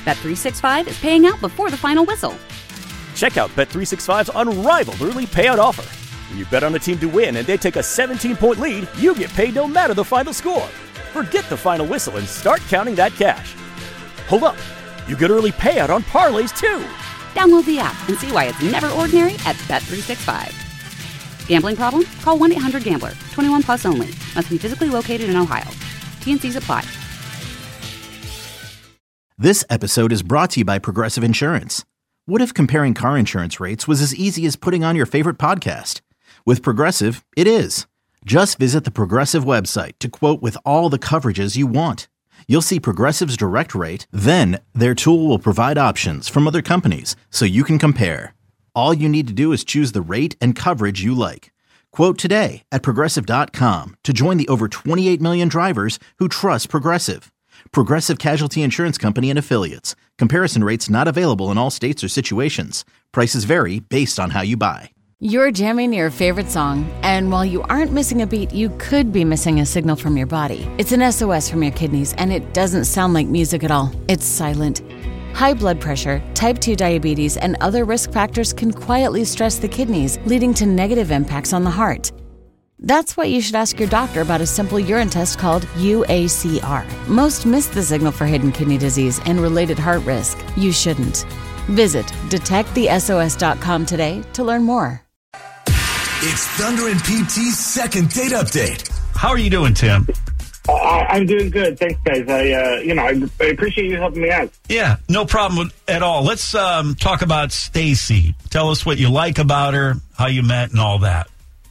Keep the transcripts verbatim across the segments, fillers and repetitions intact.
Bet three sixty-five is paying out before the final whistle. Check out Bet three sixty-five's unrivaled early payout offer. When you bet on a team to win and they take a seventeen-point lead, you get paid no matter the final score. Forget the final whistle and start counting that cash. Hold up. You get early payout on parlays, too. Download the app and see why it's never ordinary at Bet three sixty-five. Gambling problem? Call one eight hundred gambler. twenty-one plus only. Must be physically located in Ohio. T and C's apply. This episode is brought to you by Progressive Insurance. What if comparing car insurance rates was as easy as putting on your favorite podcast? With Progressive, it is. Just visit the Progressive website to quote with all the coverages you want. You'll see Progressive's direct rate, then their tool will provide options from other companies so you can compare. All you need to do is choose the rate and coverage you like. Quote today at Progressive dot com to join the over twenty-eight million drivers who trust Progressive. Progressive Casualty Insurance Company and Affiliates. Comparison rates not available in all states or situations. Prices vary based on how you buy. You're jamming your favorite song, and while you aren't missing a beat, you could be missing a signal from your body. It's an S O S from your kidneys, and it doesn't sound like music at all. It's silent. High blood pressure, type two diabetes, and other risk factors can quietly stress the kidneys, leading to negative impacts on the heart. That's why you should ask your doctor about a simple urine test called U A C R. Most miss the signal for hidden kidney disease and related heart risk. You shouldn't. Visit detect the S O S dot com today to learn more. It's Thunder and P T's second date update. How are you doing, Tim? Uh, I'm doing good. Thanks, guys. I, uh, you know, I, I appreciate you helping me out. Yeah, no problem at all. Let's um, talk about Stacy. Tell us what you like about her, how you met, and all that.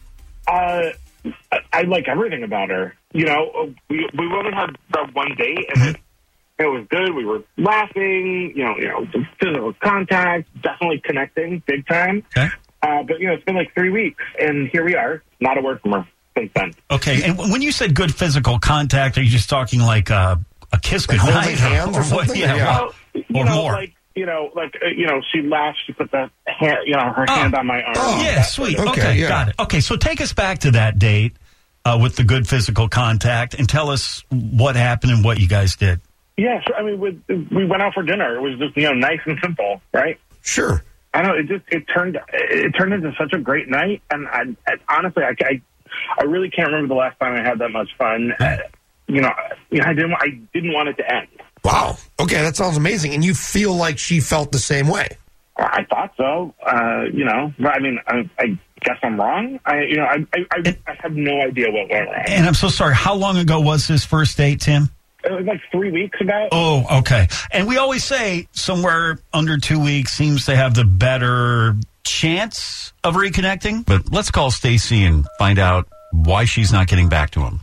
Uh, I, I like everything about her. You know, we we only had the one date, and it, it was good. We were laughing. You know, you know, physical contact, definitely connecting, big time. Okay. Uh, but you know, it's been like three weeks, and here we are. Not a word from her since then. Okay. And when you said good physical contact, are you just talking like uh, a kiss Like goodnight, holding hands or what? something? Yeah. Yeah. Well, You or know, more. like you know, like uh, you know, she laughed. She put the hand, you know, her Oh. hand on my arm. Oh. Yeah, That- sweet. Okay, Okay, yeah. got it. Okay, so take us back to that date uh, with the good physical contact and tell us what happened and what you guys did. Yeah, sure. I mean, we, we went out for dinner. It was just, you know, nice and simple, right? Sure. I don't know. It just it turned it turned into such a great night, and I, I honestly, I, I I really can't remember the last time I had that much fun. Uh, you know, you know, I didn't I didn't want it to end. Wow. Okay, that sounds amazing. And you feel like she felt the same way. I thought so. Uh, you know, but I mean, I, I guess I'm wrong. I you know, I I, I I have no idea what went wrong. And I'm so sorry. How long ago was this first date, Tim? It was like three weeks ago. Oh, okay. And we always say somewhere under two weeks seems to have the better chance of reconnecting. But let's call Stacy and find out why she's not getting back to him.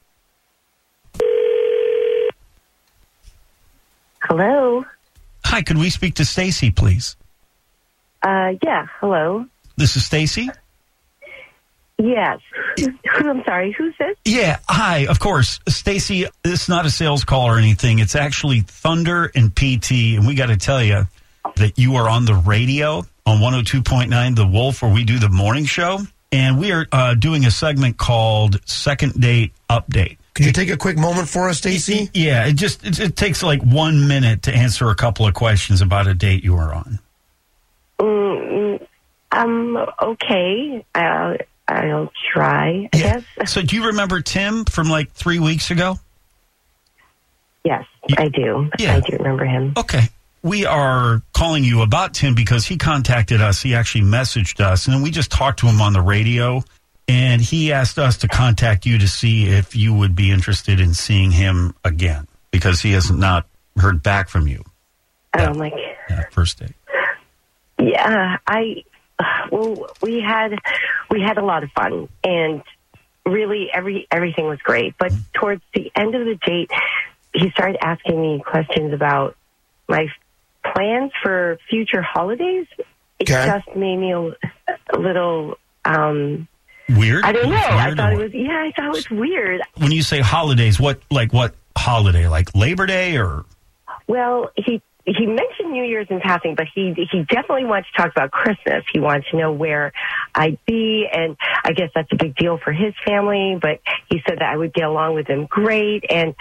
Hello. Hi, could we speak to Stacy, please? Uh, yeah. Hello. This is Stacy? Yes. Who, I'm sorry. Who's this? Yeah, hi, of course. Stacy, it's not a sales call or anything. It's actually Thunder and P T, and we got to tell you that you are on the radio on one oh two point nine The Wolf, where we do the morning show, and we are uh, doing a segment called Second Date Update. Could you take a quick moment for us, Stacy? Yeah, it just it, it takes like one minute to answer a couple of questions about a date you were on. Mm, um. Okay. I'll, I'll try, I Yeah. guess. So do you remember Tim from like three weeks ago? Yes, You- I do. Yeah. I do remember him. Okay. We are calling you about Tim because he contacted us. He actually messaged us, and then we just talked to him on the radio, and he asked us to contact you to see if you would be interested in seeing him again because he has not heard back from you. Oh, my. That first date. Yeah. I. Well, we had we had a lot of fun, and really every everything was great. But towards the end of the date, he started asking me questions about my plans for future holidays. It Okay. just made me a, a little. Um, Weird? I don't know. I Weird thought or it was. Yeah, I thought it was weird. When you say holidays, what like what holiday? Like Labor Day or? Well, he he mentioned New Year's in passing, but he he definitely wants to talk about Christmas. He wants to know where I'd be, and I guess that's a big deal for his family. But he said that I would get along with him great, and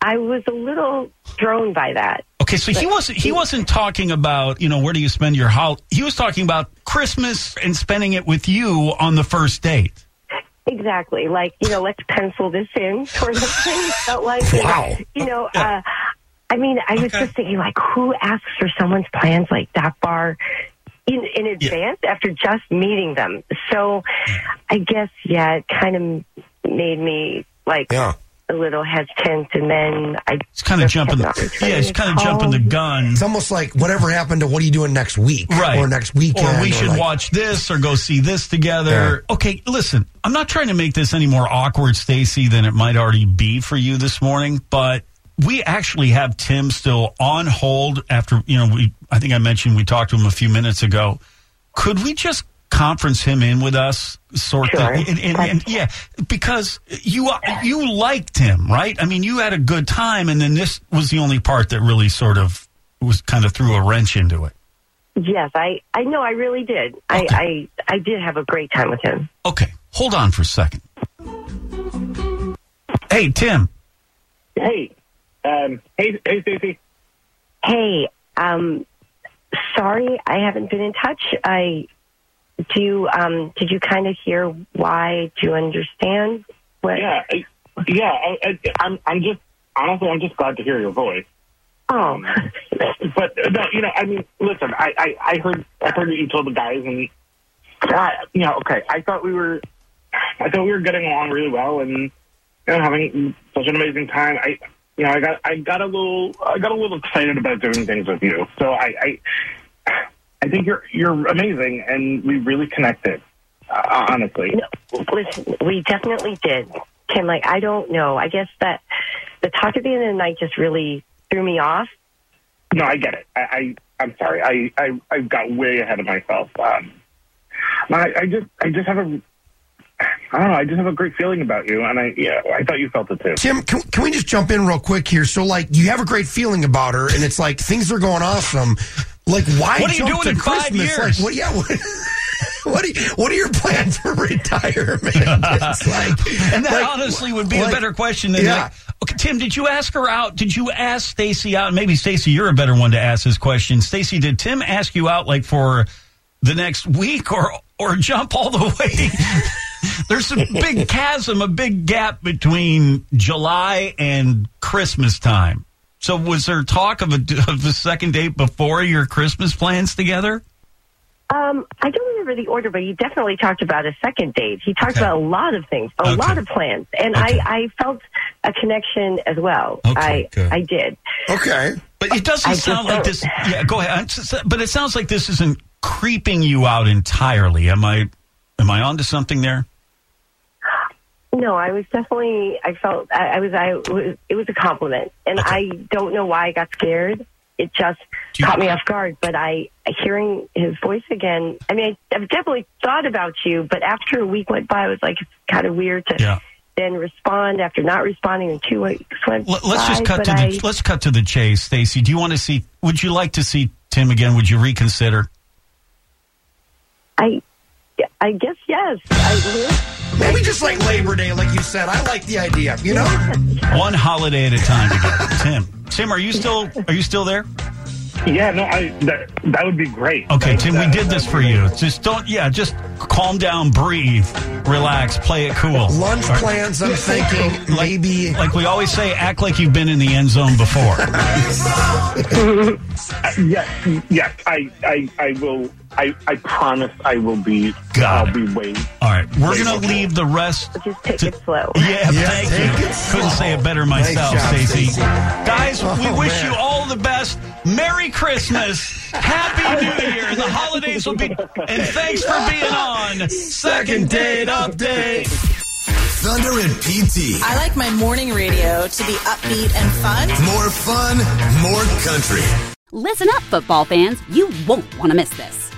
I was a little thrown by that. Okay, so he wasn't he wasn't talking about, you know, where do you spend your holiday? He was talking about Christmas and spending it with you on the first date. Exactly. Like, you know, let's pencil this in sort of thing. Felt like, Wow. you know, uh, I mean, I was Okay. just thinking, like, who asks for someone's plans like that far in, in advance yeah. after just meeting them? So I guess, yeah, it kind of made me, like, Yeah. a little hesitant, and then I It's kind of jumping. Yeah, it's kind of jumping the gun. It's almost like whatever happened to what are you doing next week, right? Or next weekend, or we should like, watch this or go see this together. Yeah. Okay, listen, I'm not trying to make this any more awkward, Stacey, than it might already be for you this morning, but we actually have Tim still on hold after, you know, we. I think I mentioned we talked to him a few minutes ago. Could we just conference him in with us, sort sure. of, and, and, and yeah, because you you liked him, right? I mean, you had a good time, and then this was the only part that really sort of was kind of threw a wrench into it. Yes, I, I know, I really did. Okay. I, I I did have a great time with him. Okay, hold on for a second. Hey, Tim. Hey, um, hey, hey, Stacey. Hey, um, sorry, I haven't been in touch. I. Do you, um, did you kind of hear why? Do you understand what? Yeah, I, yeah. I, I, I'm, I'm just honestly, I'm just glad to hear your voice. Oh, but no, you know, I mean, listen, I, I, I heard, I heard that you told the guys, and uh, you know, okay, I thought we were, I thought we were getting along really well, and you know, having such an amazing time. I, you know, I got, I got a little, I got a little excited about doing things with you. So I. I I think you're you're amazing, and we really connected. Uh, honestly, no, listen, we definitely did, Tim. Like, I don't know. I guess that the talk at the end of the night just really threw me off. No, I get it. I, I I'm sorry. I, I I got way ahead of myself. Um, I, I just I just have a I don't know. I just have a great feeling about you, and I yeah I thought you felt it too. Tim, can, can we just jump in real quick here? So, like, you have a great feeling about her, and it's like things are going awesome. Like, why? What are you jump doing to in Christmas? five years? Like, what? Yeah. What, what, are you, what are your plans for retirement? It's like, and that like, honestly would be like, a better question than yeah. like, okay, Tim, did you ask her out? Did you ask Stacey out? Maybe Stacey, you're a better one to ask this question. Stacey, did Tim ask you out like for the next week or or jump all the way? There's a big chasm, a big gap between July and Christmas time. So was there talk of a, of the second date before your Christmas plans together? Um, I don't remember the order, but he definitely talked about a second date. He talked Okay. about a lot of things, a Okay. lot of plans, and Okay. I, I felt a connection as well. Okay, I good. I did. Okay. But it doesn't I sound just like don't- this. Yeah, go ahead. But it sounds like this isn't creeping you out entirely. Am I? Am I onto something there? No, I was definitely. I felt. I, I was. I it was. It was a compliment, and Okay. I don't know why I got scared. It just Do you- caught me off guard. But I, hearing his voice again. I mean, I, I've definitely thought about you, but after a week went by, I was like, it's kind of weird to Yeah. then respond after not responding, and two weeks went Let- Let's just by, cut but to the. I- Let's cut to the chase, Stacey. Do you want to see? Would you like to see Tim again? Would you reconsider? I, I guess yes. I Maybe just like Labor Day, like you said. I like the idea, you know? One holiday at a time together. Tim. Tim, are you still? Are you still there? Yeah, no, I that, that would be great. Okay, That- Tim, we that- did this that for would be you. great. Just don't. Yeah, just calm down, breathe, relax, play it cool. Lunch All right? plans, I'm thinking, Like- maybe. Like we always say, act like you've been in the end zone before. Uh, yes, yes, I, I, I will. I, I promise I will be. Got I'll it. be way. All right, we're Way going to before. leave the rest. just take to- it slow. Yeah, Yeah, thank take you. it Couldn't slow. say it better myself, Nice job, Stacey. Stacey. Guys, we Oh, wish man. you all the best. Merry Christmas. Happy New Year. The holidays will be. And thanks for being on Second Date Update. Thunder and P T. I like my morning radio to be upbeat and fun. More fun, more country. Listen up, football fans. You won't want to miss this.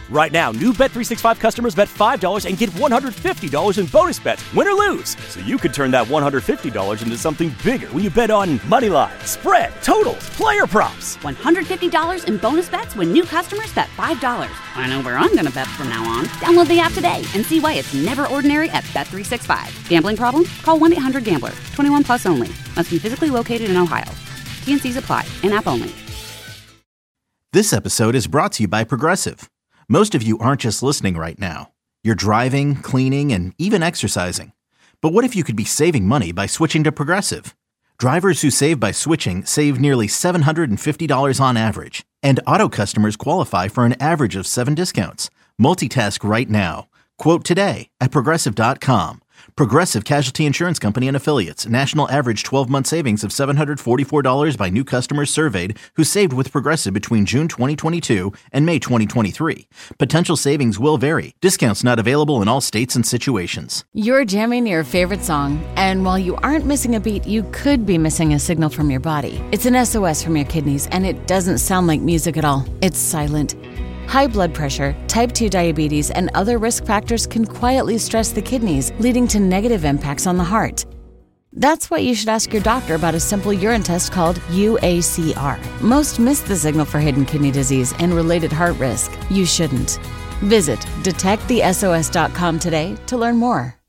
Right now, new Bet three sixty-five customers bet five dollars and get one hundred fifty dollars in bonus bets, win or lose. So you could turn that one hundred fifty dollars into something bigger when you bet on money line, spread, totals, player props. one hundred fifty dollars in bonus bets when new customers bet five dollars. I know where I'm going to bet from now on. Download the app today and see why it's never ordinary at Bet three sixty-five. Gambling problem? Call one eight hundred gambler. twenty-one plus only. Must be physically located in Ohio. T N Cs apply. In-app only. This episode is brought to you by Progressive. Most of you aren't just listening right now. You're driving, cleaning, and even exercising. But what if you could be saving money by switching to Progressive? Drivers who save by switching save nearly seven hundred fifty dollars on average. And auto customers qualify for an average of seven discounts. Multitask right now. Quote today at Progressive dot com. Progressive Casualty Insurance Company and Affiliates. National average twelve-month savings of seven hundred forty-four dollars by new customers surveyed who saved with Progressive between June twenty twenty-two and May twenty twenty-three. Potential savings will vary. Discounts not available in all states and situations. You're jamming your favorite song, and while you aren't missing a beat, you could be missing a signal from your body. It's an S O S from your kidneys, and it doesn't sound like music at all. It's silent. High blood pressure, type two diabetes, and other risk factors can quietly stress the kidneys, leading to negative impacts on the heart. That's why you should ask your doctor about a simple urine test called U A C R. Most miss the signal for hidden kidney disease and related heart risk. You shouldn't. Visit detect the S O S dot com today to learn more.